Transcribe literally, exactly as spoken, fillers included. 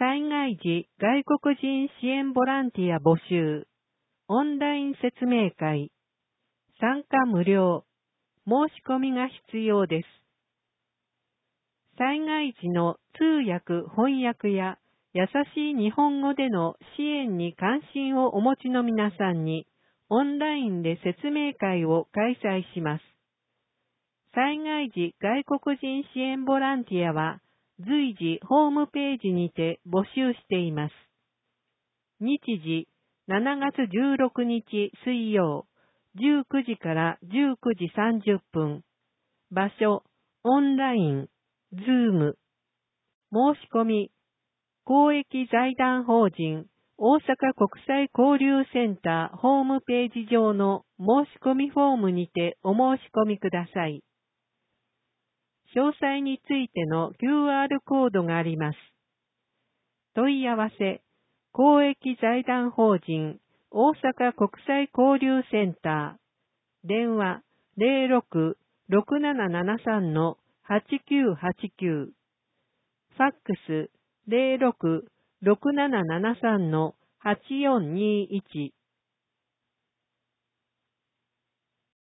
災害時外国人支援ボランティア募集、オンライン説明会、参加無料、申し込みが必要です。災害時の通訳・翻訳や優しい日本語での支援に関心をお持ちの皆さんに、オンラインで説明会を開催します。災害時外国人支援ボランティアは随時ホームページにて募集しています。日時しちがつじゅうろくにち水曜じゅうくじからじゅうくじさんじゅっぷん。場所オンライン、ズーム。申し込み公益財団法人大阪国際交流センターホームページ上の申し込みフォームにてお申し込みください。詳細についての キューアール コードがあります。問い合わせ、公益財団法人大阪国際交流センター、電話 ゼロろく ろくななななさん はちきゅうはちきゅう、ファックス ゼロろく ろくななななさん はちよんにいち